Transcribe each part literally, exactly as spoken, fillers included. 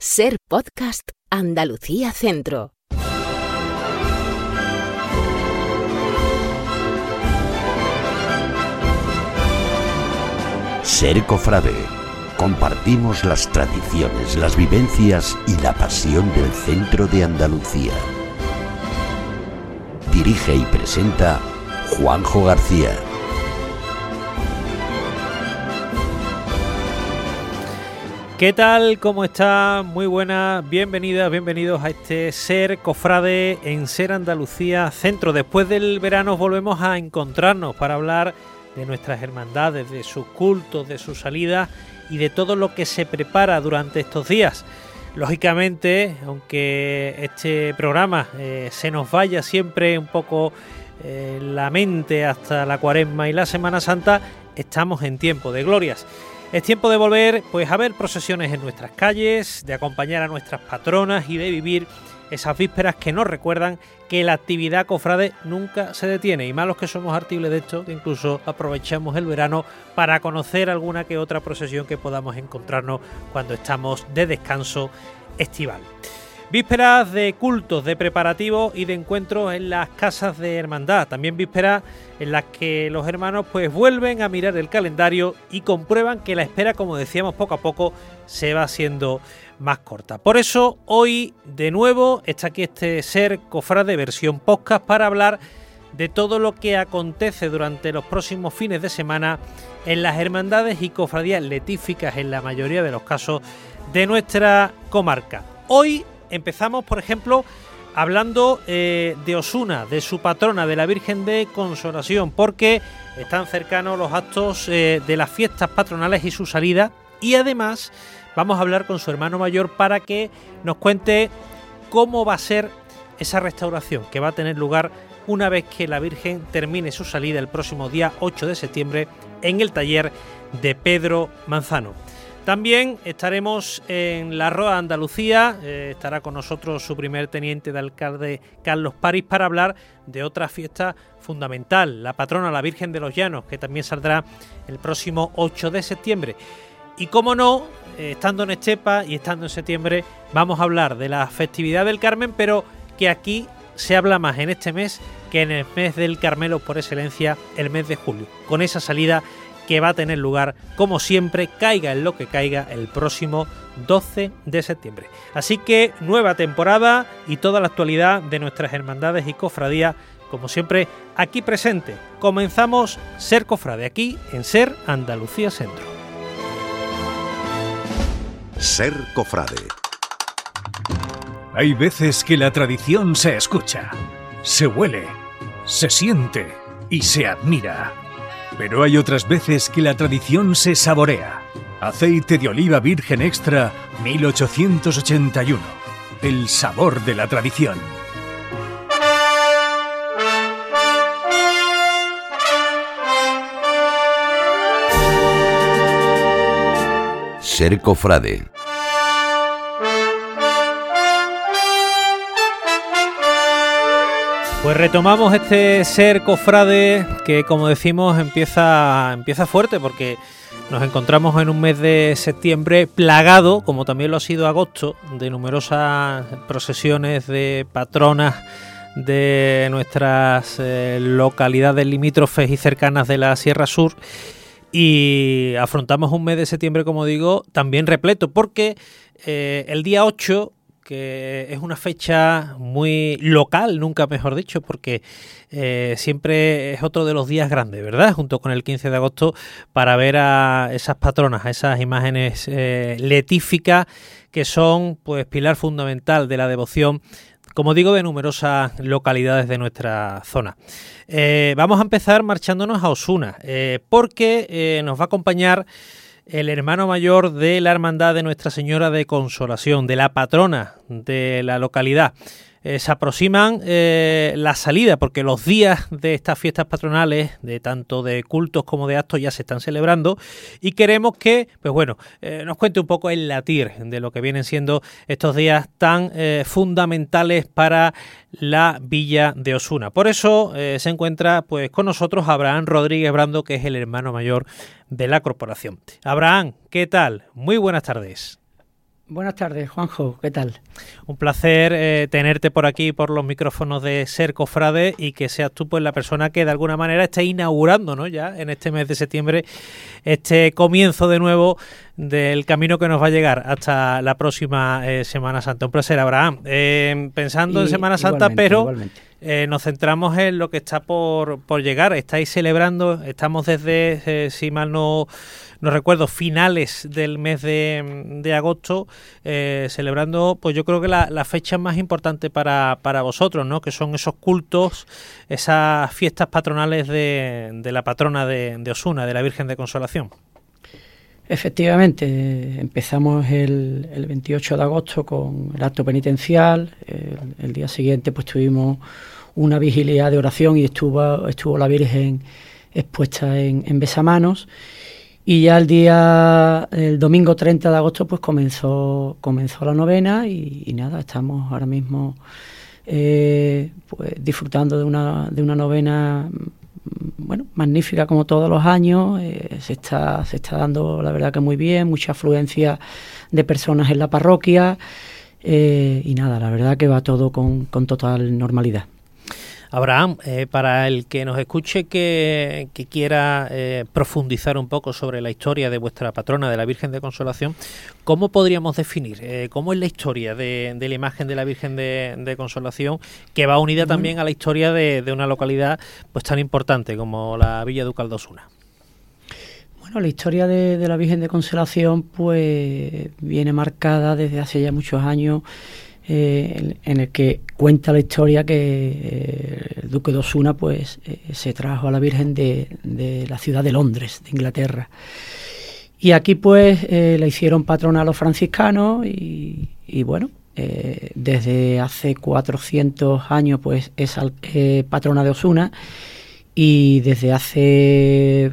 Ser Podcast Andalucía Centro. Ser Cofrade. Compartimos las tradiciones, las vivencias y la pasión del centro de Andalucía. Dirige y presenta Juanjo García. ¿Qué tal? ¿Cómo está? Muy buenas, bienvenidas, bienvenidos a este Ser Cofrade en Ser Andalucía Centro. Después del verano volvemos a encontrarnos para hablar de nuestras hermandades, de sus cultos, de sus salidas y de todo lo que se prepara durante estos días. Lógicamente, aunque este programa eh, se nos vaya siempre un poco eh, la mente hasta la Cuaresma y la Semana Santa, estamos en tiempo de glorias. Es tiempo de volver pues a ver procesiones en nuestras calles, de acompañar a nuestras patronas y de vivir esas vísperas que nos recuerdan que la actividad cofrade nunca se detiene. Y más los que somos artículos de esto, que incluso aprovechamos el verano para conocer alguna que otra procesión que podamos encontrarnos cuando estamos de descanso estival. Vísperas de cultos, de preparativos y de encuentros en las casas de hermandad. También vísperas en las que los hermanos pues vuelven a mirar el calendario y comprueban que la espera, como decíamos, poco a poco se va haciendo más corta. Por eso hoy de nuevo está aquí este Ser Cofrade versión podcast para hablar de todo lo que acontece durante los próximos fines de semana en las hermandades y cofradías letíficas en la mayoría de los casos de nuestra comarca. Hoy empezamos, por ejemplo, hablando eh, de Osuna, de su patrona, de la Virgen de Consolación, porque están cercanos los actos eh, de las fiestas patronales y su salida, y además vamos a hablar con su hermano mayor para que nos cuente cómo va a ser esa restauración que va a tener lugar una vez que la Virgen termine su salida el próximo día ocho de septiembre en el taller de Pedro Manzano. También estaremos en la Roda de Andalucía, eh, estará con nosotros su primer teniente de alcalde Carlos París para hablar de otra fiesta fundamental, la patrona, la Virgen de los Llanos, que también saldrá el próximo ocho de septiembre. Y como no, eh, estando en Estepa y estando en septiembre, vamos a hablar de la festividad del Carmen, pero que aquí se habla más en este mes que en el mes del Carmelo por excelencia, el mes de julio, con esa salida que va a tener lugar, como siempre, caiga en lo que caiga, el próximo doce de septiembre. Así que nueva temporada y toda la actualidad de nuestras hermandades y cofradías, como siempre, aquí presente. Comenzamos Ser Cofrade, aquí en Ser Andalucía Centro. Ser Cofrade. Hay veces que la tradición se escucha, se huele, se siente y se admira. Pero hay otras veces que la tradición se saborea. Aceite de oliva virgen extra mil ochocientos ochenta y uno. El sabor de la tradición. Ser Cofrade. Pues retomamos este Ser Cofrade que, como decimos, empieza, empieza fuerte porque nos encontramos en un mes de septiembre plagado, como también lo ha sido agosto, de numerosas procesiones de patronas de nuestras eh, localidades limítrofes y cercanas de la Sierra Sur. Y afrontamos un mes de septiembre, como digo, también repleto, porque eh, el día ocho, que es una fecha muy local, nunca mejor dicho, porque eh, siempre es otro de los días grandes, ¿verdad? Junto con el quince de agosto, para ver a esas patronas, a esas imágenes eh, letíficas que son pues pilar fundamental de la devoción, como digo, de numerosas localidades de nuestra zona. Eh, vamos a empezar marchándonos a Osuna, eh, porque eh, nos va a acompañar el hermano mayor de la Hermandad de Nuestra Señora de Consolación, de la patrona de la localidad. Eh, se aproximan eh, la salida, porque los días de estas fiestas patronales, de tanto de cultos como de actos, ya se están celebrando, y queremos que, pues bueno, eh, nos cuente un poco el latir de lo que vienen siendo estos días tan eh, fundamentales para la villa de Osuna. Por eso eh, se encuentra pues con nosotros Abraham Rodríguez Brando, que es el hermano mayor de la corporación. Abraham, ¿qué tal? Muy buenas tardes. Buenas tardes, Juanjo, ¿qué tal? Un placer eh, tenerte por aquí, por los micrófonos de Ser Cofrade, y que seas tú pues la persona que de alguna manera esté inaugurando, ¿no?, ya en este mes de septiembre, este comienzo de nuevo del camino que nos va a llegar hasta la próxima eh, Semana Santa. Un placer, Abraham. Eh, pensando y, en Semana Santa, pero eh, nos centramos en lo que está por, por llegar. Estáis celebrando, estamos desde, eh, si mal no... No recuerdo, finales del mes de, de agosto, eh, celebrando, pues yo creo que la, la fecha más importante para, para vosotros, ¿no?, que son esos cultos, esas fiestas patronales de, de la patrona de, de Osuna, de la Virgen de Consolación. Efectivamente, empezamos el, el veintiocho de agosto con el acto penitencial. El, el día siguiente pues tuvimos una vigilia de oración y estuvo, estuvo la Virgen expuesta en, en besamanos. Y ya el día, el domingo treinta de agosto, pues comenzó comenzó la novena y, y nada, estamos ahora mismo eh, pues disfrutando de una de una novena, bueno, magnífica como todos los años. Eh, se está se está dando, la verdad, que muy bien, mucha afluencia de personas en la parroquia eh, y nada, la verdad que va todo con, con total normalidad. Abraham, eh, para el que nos escuche que, que quiera eh, profundizar un poco sobre la historia de vuestra patrona, de la Virgen de Consolación, ¿cómo podríamos definir? Eh, ¿Cómo es la historia de, de la imagen de la Virgen de, de Consolación, que va unida también a la historia de, de una localidad pues tan importante como la Villa Ducal de Osuna? Bueno, la historia de, de la Virgen de Consolación pues viene marcada desde hace ya muchos años, Eh, en, en el que cuenta la historia que eh, el duque de Osuna pues eh, se trajo a la Virgen de, de la ciudad de Londres, de Inglaterra, y aquí pues eh, la hicieron patrona a los franciscanos y, y bueno, eh, desde hace cuatrocientos años pues es al, eh, patrona de Osuna, y desde hace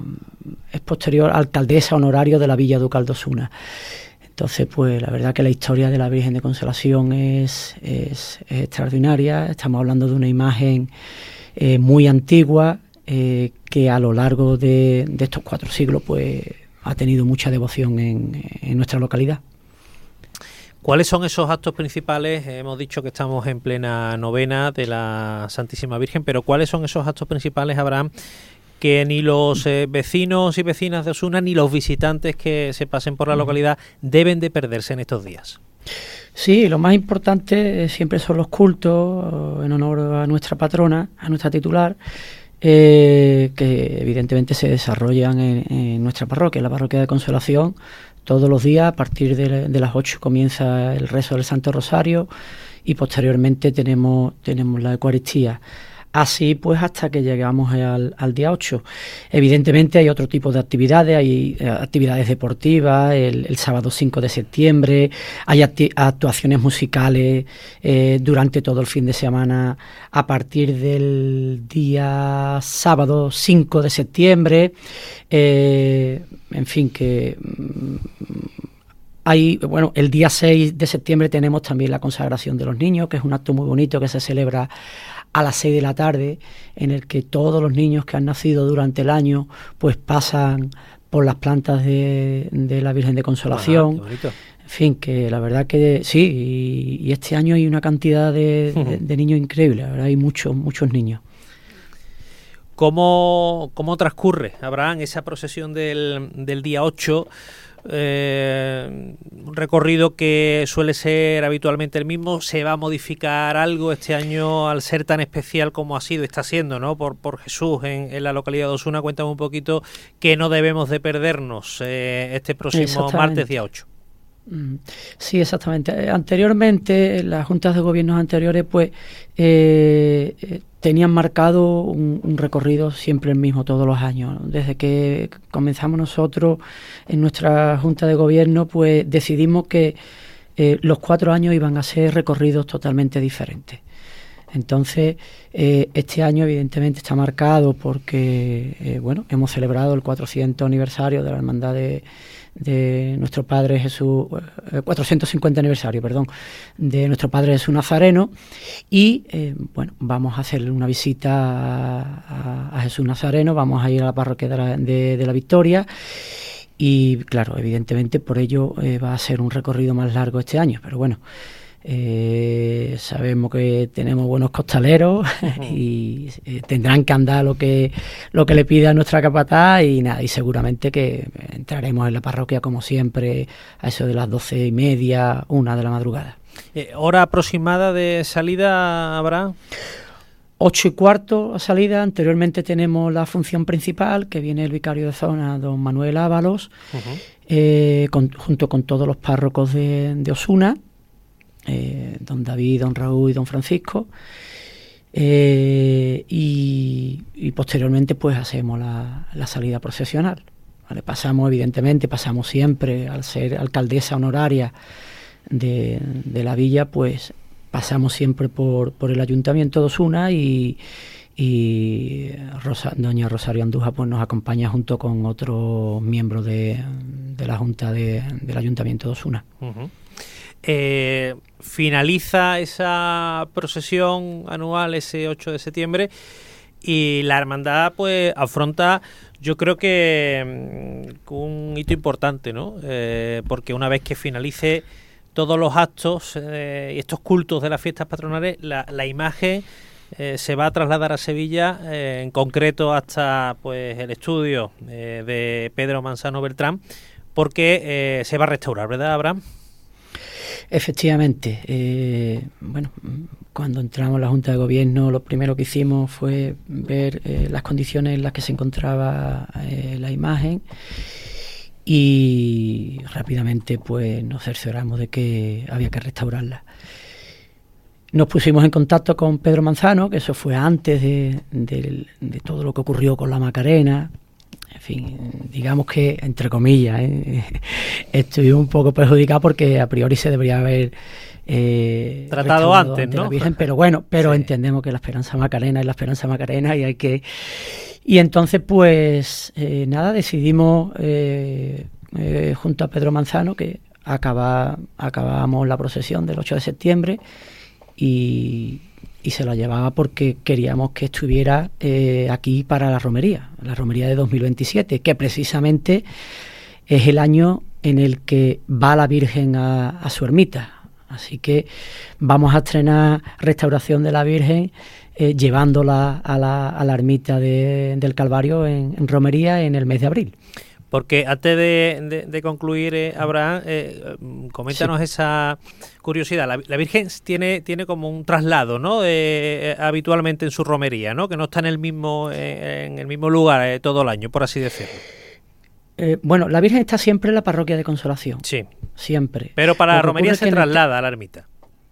es posterior alcaldesa honorario de la Villa Ducal de Osuna. Entonces, pues la verdad que la historia de la Virgen de Consolación es, es, es extraordinaria. Estamos hablando de una imagen eh, muy antigua eh, que a lo largo de, de estos cuatro siglos pues ha tenido mucha devoción en, en nuestra localidad. ¿Cuáles son esos actos principales? Hemos dicho que estamos en plena novena de la Santísima Virgen, pero ¿cuáles son esos actos principales, Abraham, que ni los eh, vecinos y vecinas de Osuna ni los visitantes que se pasen por la localidad deben de perderse en estos días? Sí, lo más importante siempre son los cultos en honor a nuestra patrona, a nuestra titular, eh, que evidentemente se desarrollan en, en nuestra parroquia, en la parroquia de Consolación. Todos los días, a partir de, de las ocho, comienza el rezo del Santo Rosario y posteriormente tenemos, tenemos la Eucaristía. Así pues hasta que llegamos al, al día ocho. Evidentemente hay otro tipo de actividades, hay eh, actividades deportivas, el, el sábado cinco de septiembre, hay acti- actuaciones musicales eh, durante todo el fin de semana a partir del día sábado cinco de septiembre, eh, en fin que... Mm, Hay, bueno, el día seis de septiembre tenemos también la consagración de los niños, que es un acto muy bonito que se celebra a las seis de la tarde, en el que todos los niños que han nacido durante el año pues pasan por las plantas de, de la Virgen de Consolación. Ajá, qué bonito. En fin, que la verdad que sí, y, y este año hay una cantidad de, de, de niños increíble, la verdad, hay muchos, muchos niños. ¿Cómo, cómo transcurre, Abraham, esa procesión del, del día ocho? Eh, un recorrido que suele ser habitualmente el mismo. ¿Se va a modificar algo este año al ser tan especial como ha sido, está siendo, ¿no?, por, por Jesús en, en la localidad de Osuna? Cuéntame un poquito que no debemos de perdernos eh, este próximo martes día ocho. Sí, exactamente. Anteriormente, las juntas de gobiernos anteriores pues eh, tenían marcado un, un recorrido siempre el mismo todos los años. Desde que comenzamos nosotros en nuestra junta de gobierno pues decidimos que eh, los cuatro años iban a ser recorridos totalmente diferentes. Entonces, eh, este año evidentemente está marcado porque eh, bueno, hemos celebrado el cuatrocientos aniversario de la Hermandad de de nuestro Padre Jesús, eh, cuatrocientos cincuenta aniversario, perdón, de nuestro Padre Jesús Nazareno, y eh, bueno, vamos a hacerle una visita a, a, a Jesús Nazareno, vamos a ir a la parroquia de la, de, de la Victoria, y claro, evidentemente por ello eh, va a ser un recorrido más largo este año, pero bueno, eh, sabemos que tenemos buenos costaleros uh-huh. y eh, tendrán que andar lo que lo que le pida nuestra capataz y nada, y seguramente que entraremos en la parroquia como siempre a eso de las doce y media, una de la madrugada. Eh, ¿Hora aproximada de salida habrá? Ocho y cuarto a salida. Anteriormente tenemos la función principal, que viene el vicario de zona, don Manuel Ábalos, uh-huh. eh, con, junto con todos los párrocos de, de Osuna, eh, don David, don Raúl y don Francisco, eh, y, y posteriormente pues hacemos la, la salida procesional. ¿Vale? Pasamos, evidentemente, pasamos siempre, al ser alcaldesa honoraria de, de la villa, pues pasamos siempre por, por el Ayuntamiento de Osuna y, y Rosa, doña Rosario Andújar pues nos acompaña junto con otros miembros de, de la Junta de, del Ayuntamiento de Osuna. Uh-huh. Eh, finaliza esa procesión anual ese ocho de septiembre y la hermandad pues afronta, yo creo que um, un hito importante, ¿no? Eh, porque una vez que finalice todos los actos eh, y estos cultos de las fiestas patronales, la, la imagen eh, se va a trasladar a Sevilla, eh, en concreto hasta pues el estudio eh, de Pedro Manzano Beltrán, porque eh, se va a restaurar, ¿verdad, Abraham? Efectivamente. Eh, bueno, cuando entramos en la Junta de Gobierno, lo primero que hicimos fue ver eh, las condiciones en las que se encontraba eh, la imagen y rápidamente pues nos cercioramos de que había que restaurarla. Nos pusimos en contacto con Pedro Manzano, que eso fue antes de, de, de todo lo que ocurrió con la Macarena. En fin, digamos que, entre comillas, ¿eh? Estuvimos un poco perjudicados porque a priori se debería haber eh, tratado antes, ¿no? La Virgen, pero bueno, pero sí. Entendemos que la Esperanza Macarena es la Esperanza Macarena y hay que... Y entonces, pues, eh, nada, decidimos, eh, eh, junto a Pedro Manzano, que acaba, acabamos la procesión del ocho de septiembre y... y se la llevaba porque queríamos que estuviera eh, aquí para la romería, la romería de dos mil veintisiete, que precisamente es el año en el que va la Virgen a, a su ermita. Así que vamos a estrenar restauración de la Virgen eh, llevándola a la, a la ermita de, del Calvario en, en romería en el mes de abril. Porque antes de, de, de concluir, eh, Abraham, eh, coméntanos sí. esa curiosidad. La, la Virgen tiene tiene como un traslado, ¿no? Eh, habitualmente en su romería, ¿no? Que no está en el mismo eh, en el mismo lugar eh, todo el año, por así decirlo. Eh, bueno, la Virgen está siempre en la parroquia de Consolación. Sí. Siempre. Pero para la romería se traslada a la ermita.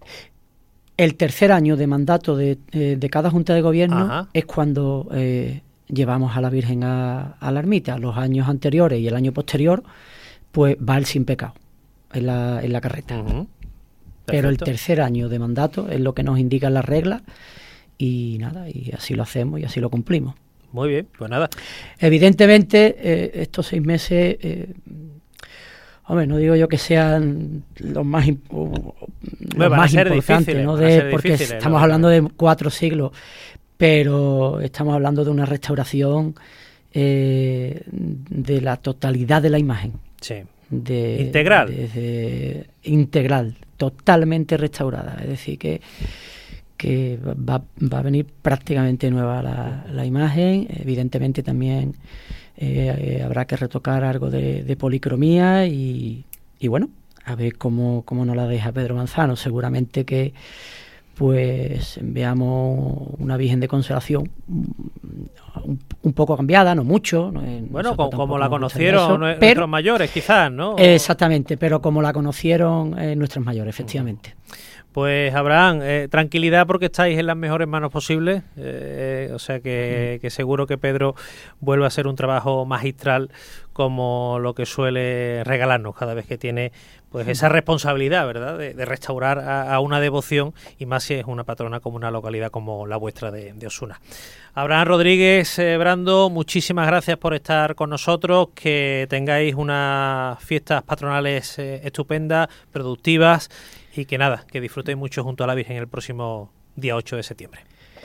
El tercer año de mandato de, eh, de cada Junta de Gobierno Ajá. es cuando... Eh, llevamos a la Virgen a, a la ermita. Los años anteriores y el año posterior, pues va el sin pecado en la, en la carreta. Uh-huh. Pero el tercer año de mandato es lo que nos indican las reglas y nada, y así lo hacemos y así lo cumplimos. Muy bien, pues nada. Evidentemente, eh, estos seis meses, eh, hombre, no digo yo que sean los más, imp- los más importantes, ¿no? De, porque estamos ¿no? hablando de cuatro siglos. Pero estamos hablando de una restauración eh, de la totalidad de la imagen. Sí. De, integral. De, de, integral, totalmente restaurada. Es decir, que, que va, va a venir prácticamente nueva la, la imagen. Evidentemente también eh, eh, habrá que retocar algo de, de policromía y, y bueno, a ver cómo, cómo nos la deja Pedro Manzano. Seguramente que pues veamos una Virgen de Consolación un, un poco cambiada, no mucho. No, bueno, como, como la conocieron eso, nuestros pero, mayores, quizás, ¿no? Exactamente, pero como la conocieron eh, nuestros mayores, efectivamente. Pues Abraham, eh, tranquilidad porque estáis en las mejores manos posibles, eh, o sea que, que seguro que Pedro vuelve a hacer un trabajo magistral como lo que suele regalarnos cada vez que tiene pues esa responsabilidad, ¿verdad?, de, de restaurar a, a una devoción y más si es una patrona como una localidad como la vuestra de, de Osuna. Abraham Rodríguez eh, Brando, muchísimas gracias por estar con nosotros, que tengáis unas fiestas patronales eh, estupendas, productivas y que nada, que disfrutéis mucho junto a la Virgen el próximo día ocho de septiembre.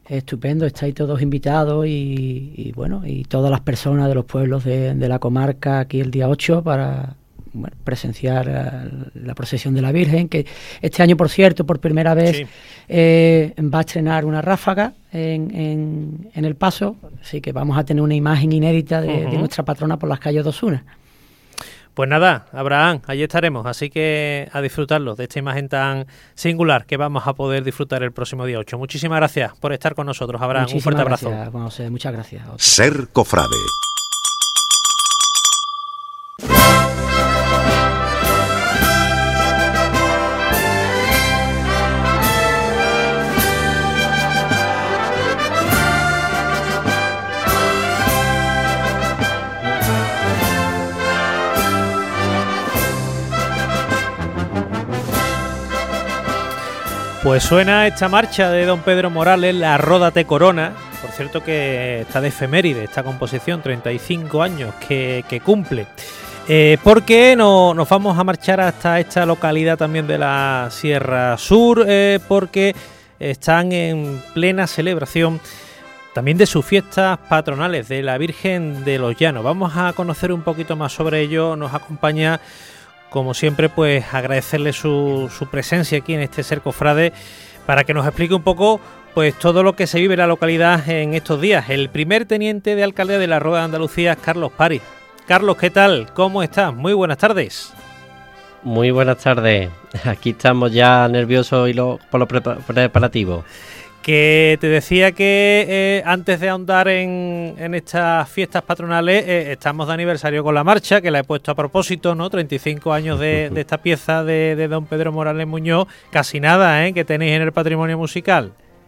estupendo, estáis todos invitados y, y bueno, y todas las personas de los pueblos de, de la comarca aquí el día ocho para bueno, presenciar la, la procesión de la Virgen, que este año, por cierto, por primera vez sí. eh, va a estrenar una ráfaga en, en, en el paso, así que vamos a tener una imagen inédita de, uh-huh. de nuestra patrona por las calles de Osuna. Pues nada, Abraham, allí estaremos, así que a disfrutarlo de esta imagen tan singular que vamos a poder disfrutar el próximo día ocho. Muchísimas gracias por estar con nosotros, Abraham. Muchísimas un fuerte gracias, abrazo. Juan José, muchas gracias. Ser Cofrade. Pues suena esta marcha de don Pedro Morales, la Ródate Corona. Por cierto que está de efeméride esta composición, treinta y cinco años que, que cumple. Eh, porque no, nos vamos a marchar hasta esta localidad también de la Sierra Sur, eh, porque están en plena celebración también de sus fiestas patronales de la Virgen de los Llanos. Vamos a conocer un poquito más sobre ello. Nos acompaña, como siempre, pues agradecerle su, su presencia aquí en este Ser Cofrade para que nos explique un poco pues todo lo que se vive en la localidad en estos días. El primer teniente de alcalde de la Rueda de Andalucía es Carlos Pari. Carlos, ¿qué tal? ¿Cómo estás? Muy buenas tardes. Muy buenas tardes. Aquí estamos ya nerviosos y lo, por los preparativos. Que te decía que eh, antes de ahondar en, en estas fiestas patronales, eh, estamos de aniversario con la marcha, que la he puesto a propósito, ¿no? treinta y cinco años de, de esta pieza de, de don Pedro Morales Muñoz, casi nada, ¿eh? Que tenéis en el patrimonio musical.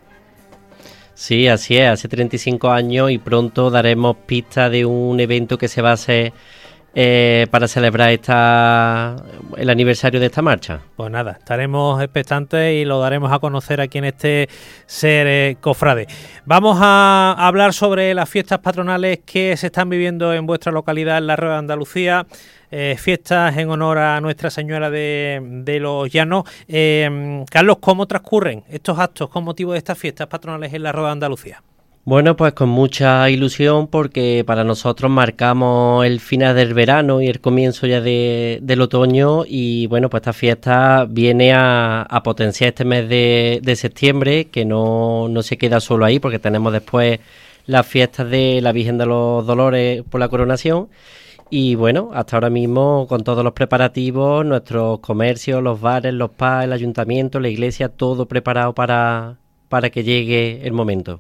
Sí, así es, hace treinta y cinco años y pronto daremos pista de un evento que se va a hacer Eh, para celebrar esta el aniversario de esta marcha. Pues nada, estaremos expectantes y lo daremos a conocer aquí en este Ser eh, Cofrade. Vamos a hablar sobre las fiestas patronales que se están viviendo en vuestra localidad, en la Rueda de Andalucía, eh, fiestas en honor a Nuestra Señora de, de los Llanos. Eh, Carlos, ¿cómo transcurren estos actos con motivo de estas fiestas patronales en la Rueda de Andalucía? Bueno, pues con mucha ilusión porque para nosotros marcamos el final del verano y el comienzo ya de, del otoño y bueno, pues esta fiesta viene a, a potenciar este mes de, de septiembre, que no, no se queda solo ahí porque tenemos después las fiestas de la Virgen de los Dolores por la coronación y bueno, hasta ahora mismo con todos los preparativos, nuestros comercios, los bares, los pubs, el ayuntamiento, la iglesia, todo preparado para, para que llegue el momento.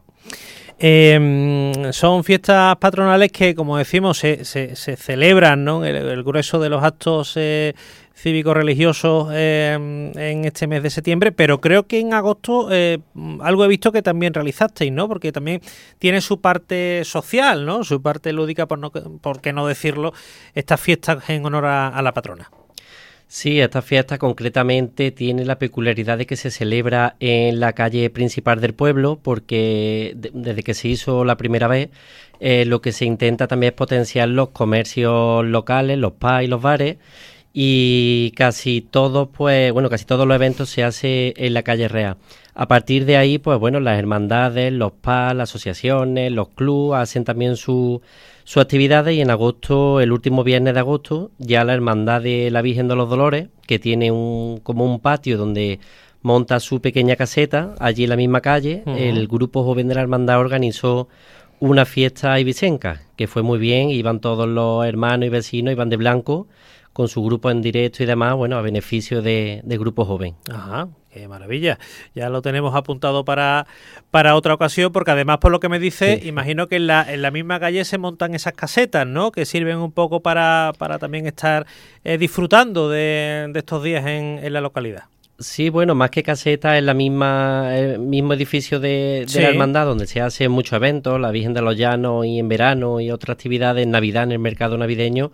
Eh, son fiestas patronales que, como decimos, se, se, se celebran, ¿no? El, el grueso de los actos eh, cívico-religiosos eh, en este mes de septiembre, pero creo que en agosto eh, algo he visto que también realizasteis, ¿no? Porque también tiene su parte social, ¿no? Su parte lúdica, por, no, por qué no decirlo, estas fiestas en honor a, a la patrona. Sí, esta fiesta concretamente tiene la peculiaridad de que se celebra en la calle principal del pueblo porque de, desde que se hizo la primera vez eh, lo que se intenta también es potenciar los comercios locales, los pubs y los bares y casi todos, pues bueno, casi todos los eventos se hace en la calle Real. A partir de ahí, pues bueno, las hermandades, los pubs, las asociaciones, los clubes hacen también su sus actividades y en agosto, el último viernes de agosto, ya la Hermandad de la Virgen de los Dolores, que tiene un como un patio donde monta su pequeña caseta, allí en la misma calle, uh-huh. El grupo joven de la Hermandad organizó una fiesta ibicenca, que fue muy bien, iban todos los hermanos y vecinos, iban de blanco, con su grupo en directo y demás, bueno, a beneficio de, de Grupo Joven. Ajá, qué maravilla. Ya lo tenemos apuntado para, para otra ocasión, porque además, por lo que me dice, sí. Imagino que en la, en la misma calle se montan esas casetas, ¿no? Que sirven un poco para, para también estar eh, disfrutando de, de estos días en, en la localidad. Sí, bueno, más que caseta, es la misma el mismo edificio de, de sí. la hermandad, donde se hacen muchos eventos, la Virgen de los Llanos y en verano y otras actividades, en Navidad, en el mercado navideño,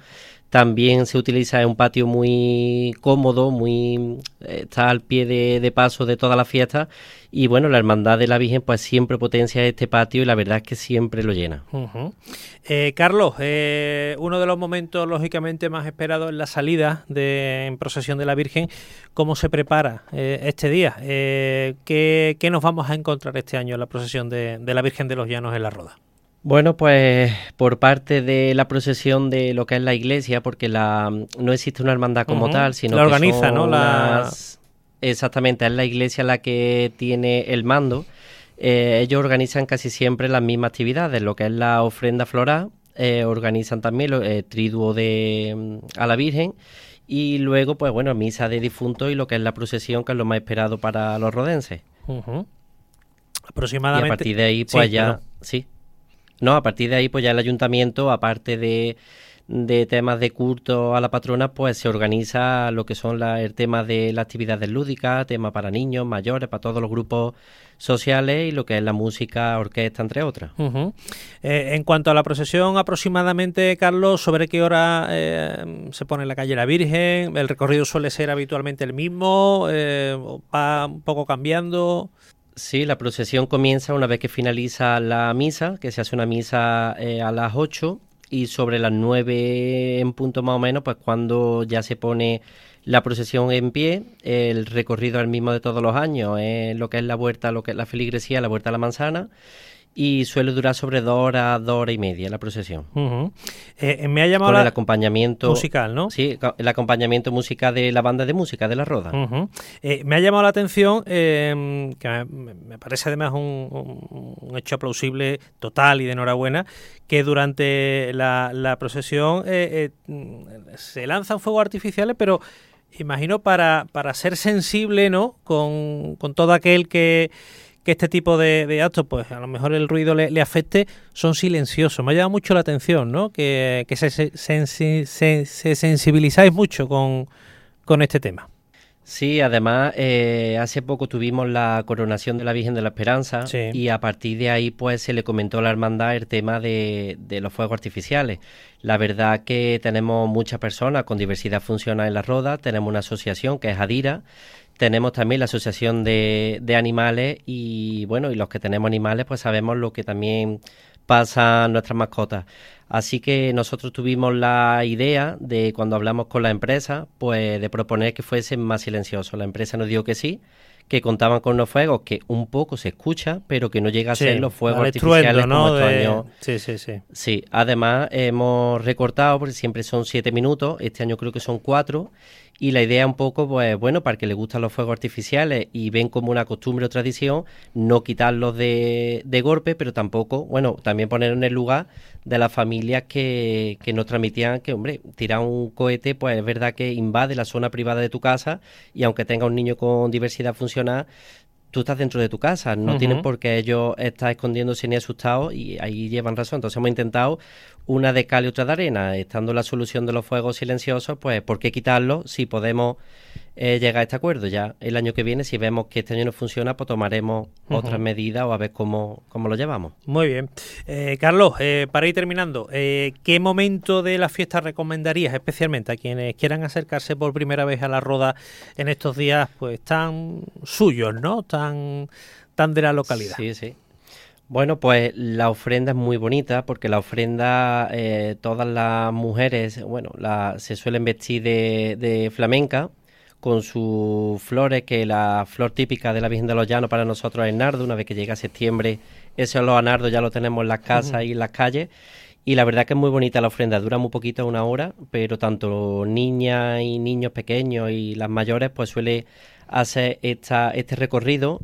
también se utiliza en un patio muy cómodo, muy está al pie de, de paso de toda la fiesta. Y bueno, la Hermandad de la Virgen pues siempre potencia este patio y la verdad es que siempre lo llena. Uh-huh. eh, Carlos, eh, uno de los momentos lógicamente más esperados es la salida de, en procesión de la Virgen. ¿Cómo se prepara eh, este día? Eh, ¿qué, ¿Qué nos vamos a encontrar este año en la procesión de, de la Virgen de los Llanos en la Roda? Bueno, pues por parte de la procesión de lo que es la iglesia, porque la no existe una hermandad como uh-huh. tal, sino la que organiza, son ¿no? La... unas... Exactamente, es la iglesia la que tiene el mando. Eh, ellos organizan casi siempre las mismas actividades, lo que es la ofrenda floral, eh, organizan también el eh, triduo de a la Virgen y luego, pues bueno, misa de difuntos y lo que es la procesión, que es lo más esperado para los rodenses. Uh-huh. Aproximadamente. Y a partir de ahí, pues sí, ya, claro. sí. No, a partir de ahí, pues ya el ayuntamiento, aparte de de temas de culto a la patrona, pues se organiza lo que son la, el tema de las actividades lúdicas, tema para niños, mayores, para todos los grupos sociales y lo que es la música, orquesta, entre otras. Uh-huh. Eh, en cuanto a la procesión, aproximadamente, Carlos, ¿sobre qué hora eh, se pone en la calle la Virgen? ¿El recorrido suele ser habitualmente el mismo? Eh, ¿Va un poco cambiando? Sí, la procesión comienza una vez que finaliza la misa, que se hace una misa eh, a las ocho, y sobre las nueve en punto más o menos, pues cuando ya se pone la procesión en pie, el recorrido es el mismo de todos los años, es lo que es la vuelta, lo que es la feligresía, la vuelta a la manzana, y suele durar sobre dos horas, dos horas y media la procesión. Uh-huh. Eh, me ha llamado con la... el acompañamiento musical, ¿no? Sí, el acompañamiento musical de la banda de música de la Roda. Uh-huh. Eh, me ha llamado la atención, eh, que me, me parece además un, un, un hecho plausible total y de enhorabuena, que durante la, la procesión eh, eh, se lanzan fuegos artificiales, pero imagino para, para ser sensible, ¿no?, con, con todo aquel que que este tipo de, de actos, pues a lo mejor el ruido le, le afecte, son silenciosos. Me ha llamado mucho la atención, ¿no?, que, que se, se, se, se, se sensibilizáis mucho con, con este tema. Sí, además eh, hace poco tuvimos la coronación de la Virgen de la Esperanza, sí, y a partir de ahí pues se le comentó a la hermandad el tema de, de los fuegos artificiales. La verdad que tenemos muchas personas con diversidad funcional en la Roda, tenemos una asociación que es Adira, tenemos también la asociación de, de animales y bueno, y los que tenemos animales pues sabemos lo que también pasa a nuestras mascotas. Así que nosotros tuvimos la idea de, cuando hablamos con la empresa, pues de proponer que fuesen más silenciosos. La empresa nos dijo que sí, que contaban con unos fuegos que un poco se escucha, pero que no llega a sí, ser los fuegos artificiales, ¿no?, como estos de... años. Sí, sí, sí. Sí, además hemos recortado, porque siempre son siete minutos, este año creo que son cuatro, y la idea un poco, pues bueno, para que les gustan los fuegos artificiales y ven como una costumbre o tradición, no quitarlos de, de golpe, pero tampoco, bueno, también poner en el lugar de las familias que, que nos transmitían que, hombre, tirar un cohete, pues es verdad que invade la zona privada de tu casa y aunque tenga un niño con diversidad funcional, tú estás dentro de tu casa, no uh-huh. tienen por qué ellos estar escondiéndose ni asustados y ahí llevan razón. Entonces hemos intentado una de cal y otra de arena, estando la solución de los fuegos silenciosos, pues ¿por qué quitarlo si podemos eh, llegar a este acuerdo? Ya el año que viene, si vemos que este año no funciona, pues tomaremos uh-huh. otras medidas o a ver cómo, cómo lo llevamos. Muy bien. Eh, Carlos, eh, para ir terminando, eh, ¿qué momento de la fiesta recomendarías especialmente a quienes quieran acercarse por primera vez a la Roda en estos días pues tan suyos, ¿no?, tan, tan de la localidad? Sí, sí. Bueno, pues la ofrenda es muy bonita porque la ofrenda, eh, todas las mujeres, bueno, la, se suelen vestir de, de flamenca con sus flores, que la flor típica de la Virgen de los Llanos para nosotros es el nardo. Una vez que llega septiembre, ese olor a nardo ya lo tenemos en las casas uh-huh. y en las calles. Y la verdad que es muy bonita la ofrenda, dura muy poquito, una hora, pero tanto niñas y niños pequeños y las mayores pues suele hacer esta, este recorrido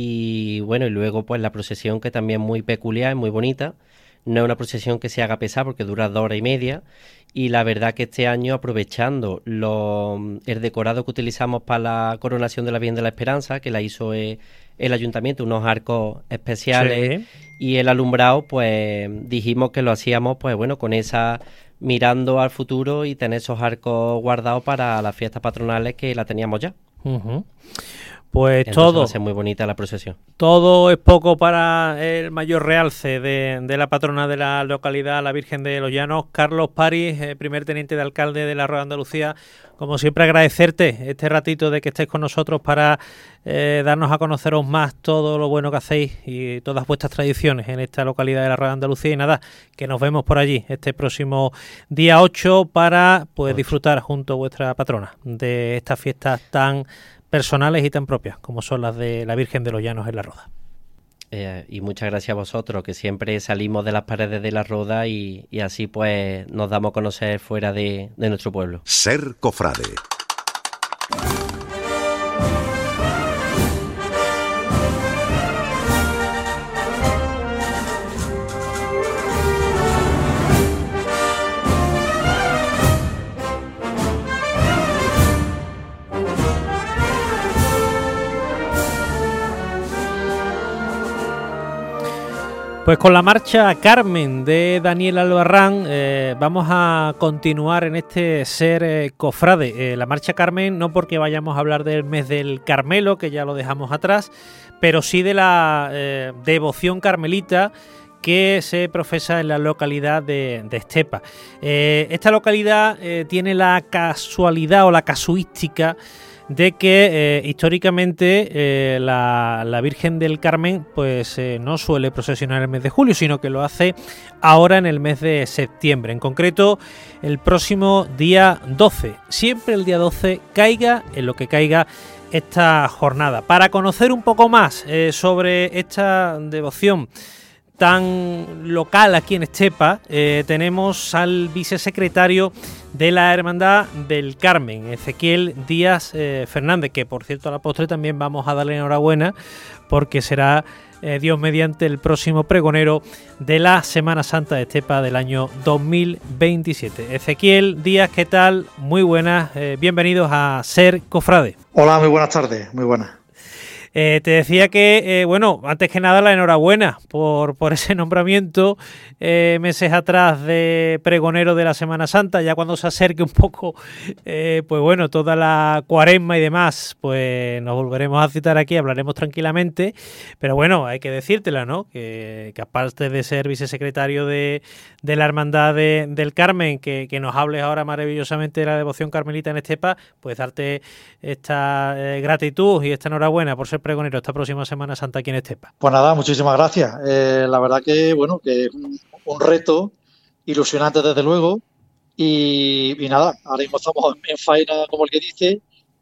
y bueno, y luego pues la procesión, que también es muy peculiar, es muy bonita. No es una procesión que se haga pesar porque dura dos horas y media y la verdad que este año, aprovechando lo, el decorado que utilizamos para la coronación de la Virgen de la Esperanza, que la hizo el, el ayuntamiento, unos arcos especiales sí. y el alumbrado, pues dijimos que lo hacíamos pues bueno con esa, mirando al futuro y tener esos arcos guardados para las fiestas patronales que la teníamos ya. Uh-huh. Pues Entonces todo. va a ser muy bonita la procesión. Todo es poco para el mayor realce de, de la patrona de la localidad, la Virgen de los Llanos. Carlos Paris, eh, primer teniente de alcalde de la Rueda de Andalucía, como siempre agradecerte este ratito de que estéis con nosotros para eh, darnos a conoceros más todo lo bueno que hacéis y todas vuestras tradiciones en esta localidad de la Rueda de Andalucía. Y nada, que nos vemos por allí este próximo día ocho para pues disfrutar junto a vuestra patrona de estas fiestas tan personales y tan propias como son las de la Virgen de los Llanos en la Roda. Eh, y muchas gracias a vosotros, que siempre salimos de las paredes de la Roda y, y así pues nos damos a conocer fuera de, de nuestro pueblo. Ser cofrade. Pues con la marcha Carmen de Daniel Albarrán eh, vamos a continuar en este Ser eh, Cofrade. Eh, la marcha Carmen no porque vayamos a hablar del mes del Carmelo, que ya lo dejamos atrás, pero sí de la eh, devoción carmelita que se profesa en la localidad de, de Estepa. Eh, esta localidad eh, tiene la casualidad o la casuística de que eh, históricamente eh, la, la Virgen del Carmen pues eh, no suele procesionar en el mes de julio, sino que lo hace ahora en el mes de septiembre, en concreto el próximo día doce, siempre el día doce, caiga en lo que caiga esta jornada. Para conocer un poco más eh, sobre esta devoción tan local aquí en Estepa, eh, tenemos al vicesecretario de la Hermandad del Carmen, Ezequiel Díaz eh, Fernández, que por cierto a la postre también vamos a darle enhorabuena porque será eh, Dios mediante el próximo pregonero de la Semana Santa de Estepa del año dos mil veintisiete. Ezequiel Díaz, ¿qué tal? Muy buenas, eh, bienvenidos a Ser Cofrade. Hola, muy buenas tardes, muy buenas. Eh, te decía que, eh, bueno, antes que nada la enhorabuena por, por ese nombramiento eh, meses atrás de pregonero de la Semana Santa. Ya cuando se acerque un poco, eh, pues bueno, toda la cuaresma y demás, pues nos volveremos a citar aquí, hablaremos tranquilamente. Pero bueno, hay que decírtela, ¿no? Que, que aparte de ser vicesecretario de, de la Hermandad de, del Carmen, que, que nos hables ahora maravillosamente de la devoción carmelita en Estepa, pues darte esta eh, gratitud y esta enhorabuena por ser pregonero esta próxima Semana Santa aquí en Estepa. Pues nada, muchísimas gracias. Eh, la verdad que, bueno, que es un, un reto ilusionante desde luego y, y nada, ahora mismo estamos en faena, como el que dice,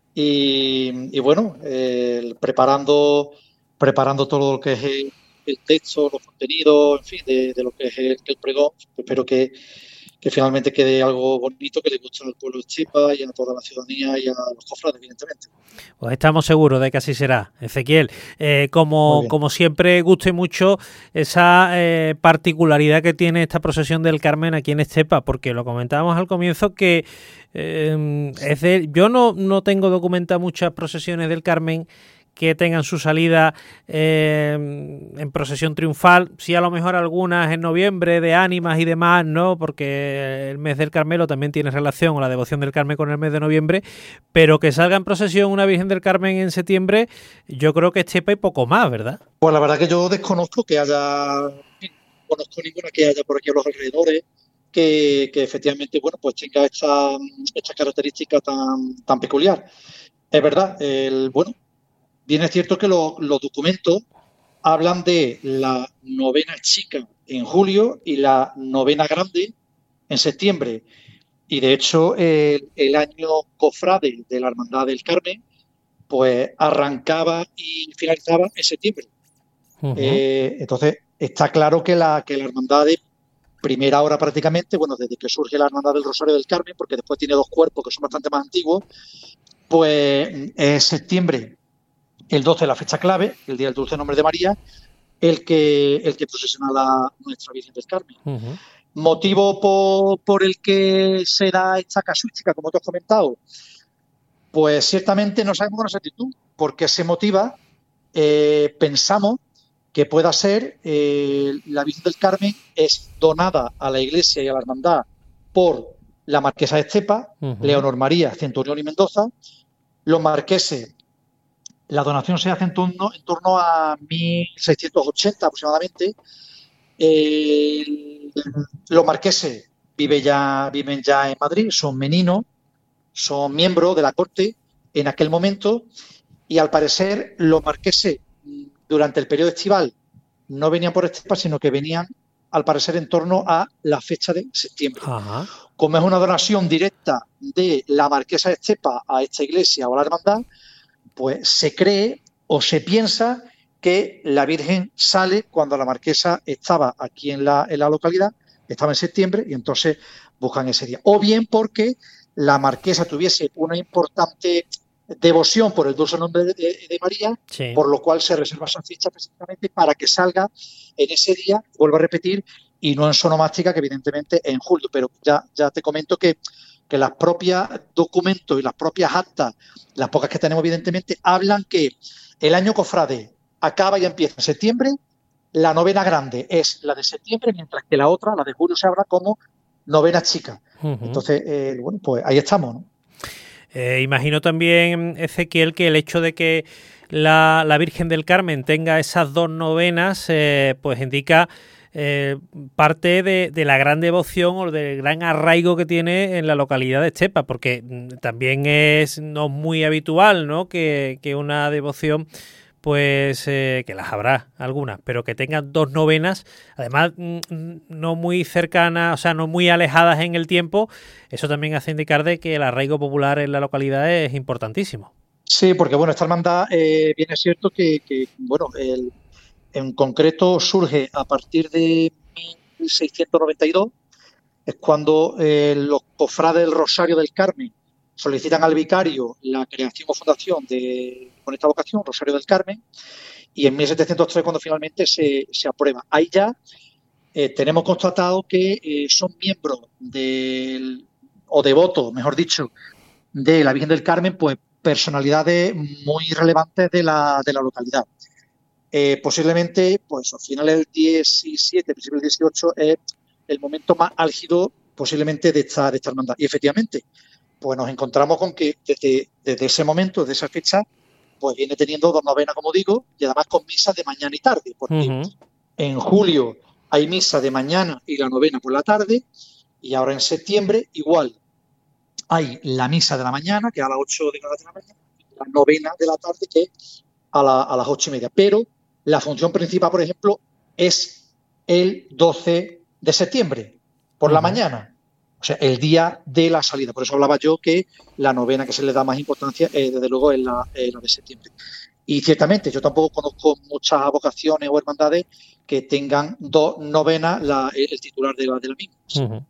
y, y bueno, eh, preparando preparando todo lo que es el, el texto, los contenidos, en fin, de, de lo que es el, el pregón. Espero que que finalmente quede algo bonito que le guste al pueblo de Estepa y a toda la ciudadanía y a los cofrades, evidentemente. Pues estamos seguros de que así será, Ezequiel. Eh, como, como siempre, guste mucho esa eh, particularidad que tiene esta procesión del Carmen aquí en Estepa, porque lo comentábamos al comienzo que eh, es de, yo no, no tengo documentadas muchas procesiones del Carmen que tengan su salida eh, en procesión triunfal, sí a lo mejor algunas en noviembre de ánimas y demás, ¿no? Porque el mes del Carmelo también tiene relación, o la devoción del Carmen, con el mes de noviembre, pero que salga en procesión una Virgen del Carmen en septiembre, yo creo que Estepa y poco más, ¿verdad? Pues la verdad que yo desconozco que haya, no conozco ninguna que haya por aquí a los alrededores que, que efectivamente, bueno, pues tenga esta, esta característica tan, tan peculiar. Es verdad, el bueno, bien es cierto que lo, los documentos hablan de la novena chica en julio y la novena grande en septiembre. Y de hecho, el, el año cofrade de la Hermandad del Carmen, pues arrancaba y finalizaba en septiembre. Uh-huh. Eh, entonces, está claro que la, que la Hermandad de primera hora prácticamente, bueno, desde que surge la Hermandad del Rosario del Carmen, porque después tiene dos cuerpos que son bastante más antiguos, pues es septiembre. El doce, la fecha clave, el día del Dulce Nombre de María, el que el que procesiona la nuestra Virgen del Carmen. Uh-huh. Motivo por, por el que se da esta casuística, como tú has comentado, pues ciertamente no sabemos con exactitud por qué se motiva. Eh, pensamos que pueda ser eh, la Virgen del Carmen es donada a la Iglesia y a la Hermandad por la Marquesa de Estepa, uh-huh. Leonor María Centurión y Mendoza. Los marqueses la donación se hace en torno, en torno a mil seiscientos ochenta aproximadamente. Eh, los marqueses vive ya, viven ya en Madrid, son meninos, son miembros de la corte en aquel momento, y al parecer los marqueses durante el periodo estival no venían por Estepa, sino que venían al parecer en torno a la fecha de septiembre. Ajá. Como es una donación directa de la marquesa de Estepa a esta iglesia o a la hermandad, pues se cree o se piensa que la Virgen sale cuando la marquesa estaba aquí en la, en la localidad, estaba en septiembre, y entonces buscan ese día. O bien porque la marquesa tuviese una importante devoción por el dulce nombre de, de, de María, sí. Por lo cual se reserva esa fecha precisamente para que salga en ese día, vuelvo a repetir, y no en sonomástica, que evidentemente es en julio. Pero ya, ya te comento que, que las propias documentos y las propias actas, las pocas que tenemos evidentemente, hablan que el año cofrade acaba y empieza en septiembre, la novena grande es la de septiembre, mientras que la otra, la de julio, se habla como novena chica. Uh-huh. Entonces, eh, bueno, pues ahí estamos, ¿no? Eh, imagino también, Ezequiel, que el hecho de que la, la Virgen del Carmen tenga esas dos novenas, eh, pues indica eh, parte de, de la gran devoción o del gran arraigo que tiene en la localidad de Estepa, porque también es no muy habitual, ¿no?, que, que una devoción, pues eh, que las habrá algunas, pero que tengan dos novenas, además no muy cercanas, o sea, no muy alejadas en el tiempo, eso también hace indicar de que el arraigo popular en la localidad es importantísimo. Sí, porque bueno, esta hermandad eh, bien es cierto que, que bueno, el, en concreto surge a partir de mil seiscientos noventa y dos, es cuando eh, los cofrades del Rosario del Carmen solicitan al vicario la creación o fundación de, con esta vocación, Rosario del Carmen, y en mil setecientos tres cuando finalmente se, se aprueba. Ahí ya eh, tenemos constatado que eh, son miembros del, o devotos, mejor dicho, de la Virgen del Carmen, pues personalidades muy relevantes de la, de la localidad. Eh, posiblemente, pues a finales del diecisiete, principios del dieciocho, es el momento más álgido posiblemente de esta, de esta hermandad. Y efectivamente, pues nos encontramos con que desde, desde ese momento, desde esa fecha, pues viene teniendo dos novenas, como digo, y además con misas de mañana y tarde, porque uh-huh. en julio hay misa de mañana y la novena por la tarde, y ahora en septiembre igual hay la misa de la mañana, que es a las ocho de la mañana, y la novena de la tarde, que es a, la, a las ocho y media. Pero la función principal, por ejemplo, es el doce de septiembre, por uh-huh. la mañana. O sea, el día de la salida. Por eso hablaba yo que la novena que se le da más importancia, eh, desde luego, es la, eh, la de septiembre. Y ciertamente, yo tampoco conozco muchas vocaciones o hermandades que tengan dos novenas la, el titular de la, de la misma. Uh-huh.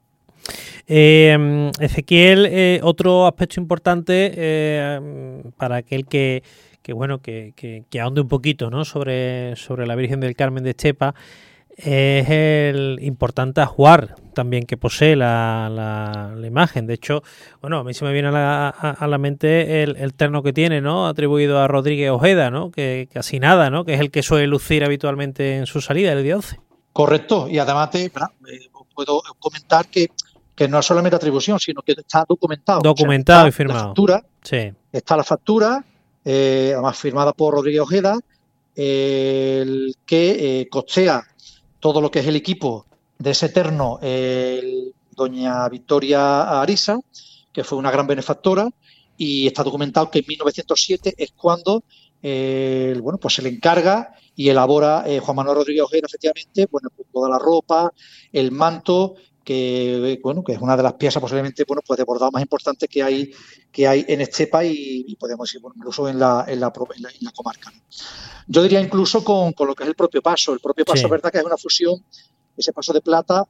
Eh, Ezequiel, eh, otro aspecto importante eh, para aquel que, que bueno, que, que, que ahonde un poquito, ¿no?, sobre, sobre la Virgen del Carmen de Estepa, es el importante ajuar también que posee la, la, la imagen. De hecho, bueno, a mí se me viene a la, a, a la mente el, el terno que tiene, ¿no?, atribuido a Rodríguez Ojeda, ¿no?, que casi nada, ¿no?, que es el que suele lucir habitualmente en su salida el día once. Correcto, y además te, eh, puedo comentar que, que no es solamente atribución, sino que está documentado. Documentado, o sea, y firmado. La factura, sí. Está la factura, eh, además firmada por Rodríguez Ojeda, eh, el que eh, costea todo lo que es el equipo de ese terno, eh, doña Victoria Arisa, que fue una gran benefactora, y está documentado que en mil novecientos siete es cuando eh, bueno, pues se le encarga y elabora eh, Juan Manuel Rodríguez Ojeda, efectivamente, bueno, pues toda la ropa, el manto, que bueno, que es una de las piezas posiblemente, bueno, pues de bordado más importantes que hay que hay en Estepa y, y podemos decir, bueno, incluso en la en la, en la, en la comarca, ¿no? Yo diría incluso con, con lo que es el propio paso. El propio paso, sí. Es verdad que es una fusión, ese paso de plata,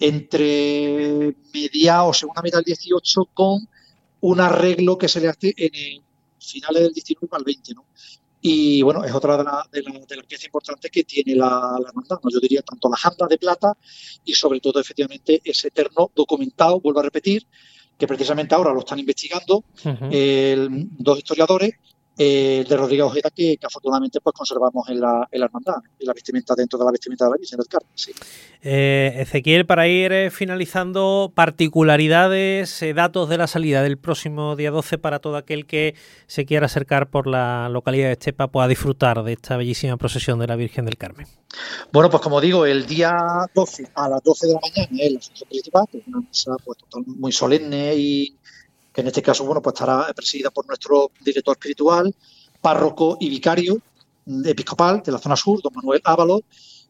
entre mediados, segunda mitad del dieciocho, con un arreglo que se le hace en el finales del diecinueve al veinte, ¿no? Y bueno, es otra de las de la, de la piezas importantes que tiene la, la hermandad, ¿no? Yo diría tanto la janda de plata y sobre todo, efectivamente, ese terno documentado, vuelvo a repetir, que precisamente ahora lo están investigando uh-huh. eh, dos historiadores, eh, de Rodríguez Ojeda, que, que afortunadamente pues conservamos en la, en la hermandad, en la vestimenta, dentro de la vestimenta de la Virgen del Carmen. Sí. Eh, Ezequiel, para ir eh, finalizando, particularidades, eh, datos de la salida del próximo día doce para todo aquel que se quiera acercar por la localidad de Estepa, pueda disfrutar de esta bellísima procesión de la Virgen del Carmen. Bueno, pues como digo, el día doce a las doce de la mañana es la función principal, que es una misa pues, total, muy solemne y que en este caso bueno pues estará presidida por nuestro director espiritual, párroco y vicario episcopal de la zona sur, don Manuel Ábalos,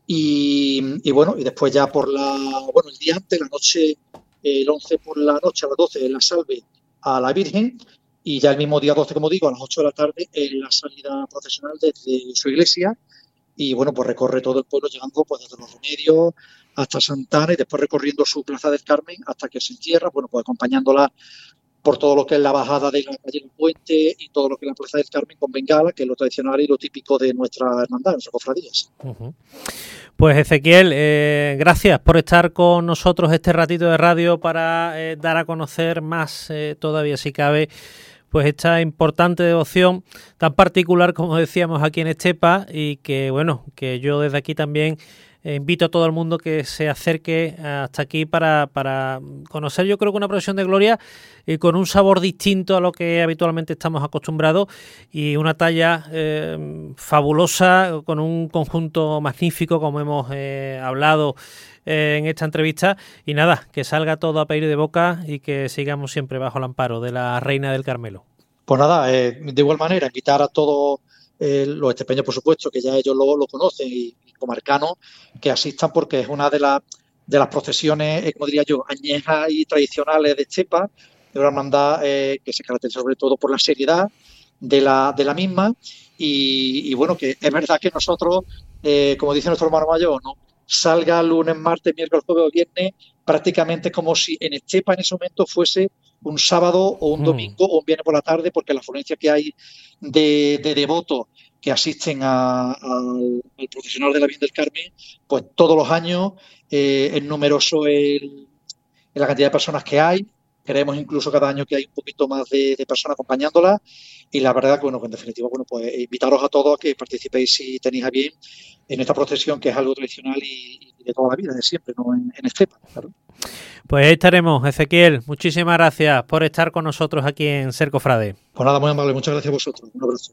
y, y bueno, y después ya por la, bueno, el día antes, la noche, el once por la noche a las doce, la salve a la Virgen, y ya el mismo día doce, como digo, a las ocho de la tarde, en la salida procesional desde su iglesia, y bueno, pues recorre todo el pueblo, llegando pues desde Los Remedios hasta Santana, y después recorriendo su Plaza del Carmen hasta que se encierra, bueno, pues acompañándola por todo lo que es la bajada de la calle del Puente y todo lo que es la Plaza del Carmen con bengala, que es lo tradicional y lo típico de nuestra hermandad, de nuestras cofradías. Uh-huh. Pues Ezequiel, eh, gracias por estar con nosotros este ratito de radio para eh, dar a conocer más eh, todavía, si cabe, pues esta importante devoción tan particular, como decíamos, aquí en Estepa, y que bueno, que yo desde aquí también Eh, invito a todo el mundo que se acerque hasta aquí para, para conocer, yo creo que una procesión de gloria eh, con un sabor distinto a lo que habitualmente estamos acostumbrados, y una talla eh, fabulosa, con un conjunto magnífico, como hemos eh, hablado eh, en esta entrevista. Y nada, que salga todo a pedir de boca y que sigamos siempre bajo el amparo de la Reina del Carmelo. Pues nada, eh, de igual manera, invitar a todos eh, los estepeños, por supuesto, que ya ellos lo, lo conocen, y comarcanos, que asistan, porque es una de, la, de las procesiones, eh, como diría yo, añejas y tradicionales de Estepa, de una hermandad eh, que se caracteriza sobre todo por la seriedad de la, de la misma, y, y bueno, que es verdad que nosotros, eh, como dice nuestro hermano mayor, ¿no?, salga lunes, martes, miércoles, jueves o viernes, prácticamente como si en Estepa en ese momento fuese un sábado o un domingo mm. o un viernes por la tarde, porque la afluencia que hay de, de devotos que asisten a, a, al procesional de la Virgen del Carmen, pues todos los años eh, es numeroso el, la cantidad de personas que hay. Creemos incluso cada año que hay un poquito más de, de personas acompañándola, y la verdad que, bueno, que en definitiva, bueno, pues invitaros a todos a que participéis, si tenéis a bien, en esta procesión, que es algo tradicional y, y de toda la vida, de siempre, ¿no?, en, en Estepa, claro. Pues ahí estaremos, Ezequiel. Muchísimas gracias por estar con nosotros aquí en Ser Cofrade. Pues nada, muy amable. Muchas gracias a vosotros. Un abrazo.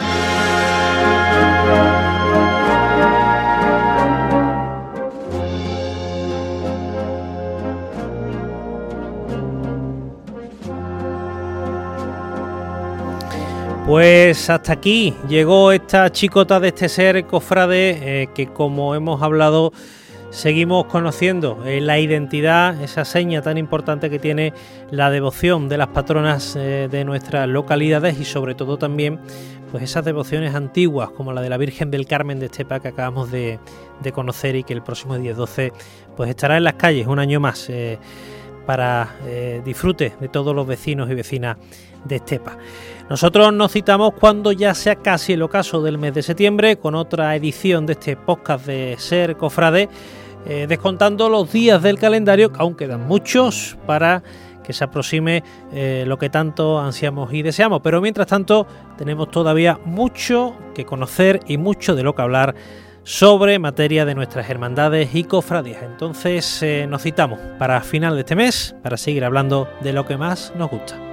Pues hasta aquí llegó esta chicota de este Ser Cofrade, eh, que, como hemos hablado, seguimos conociendo eh, la identidad, esa seña tan importante que tiene la devoción de las patronas eh, de nuestras localidades, y sobre todo también pues esas devociones antiguas como la de la Virgen del Carmen de Estepa, que acabamos de, de conocer, y que el próximo día doce pues estará en las calles un año más eh, para eh, disfrute de todos los vecinos y vecinas de Estepa. Nosotros nos citamos cuando ya sea casi el ocaso del mes de septiembre con otra edición de este podcast de Ser Cofrade, eh, descontando los días del calendario, que aún quedan muchos para que se aproxime eh, lo que tanto ansiamos y deseamos. Pero mientras tanto tenemos todavía mucho que conocer y mucho de lo que hablar sobre materia de nuestras hermandades y cofradías. Entonces eh, nos citamos para final de este mes para seguir hablando de lo que más nos gusta.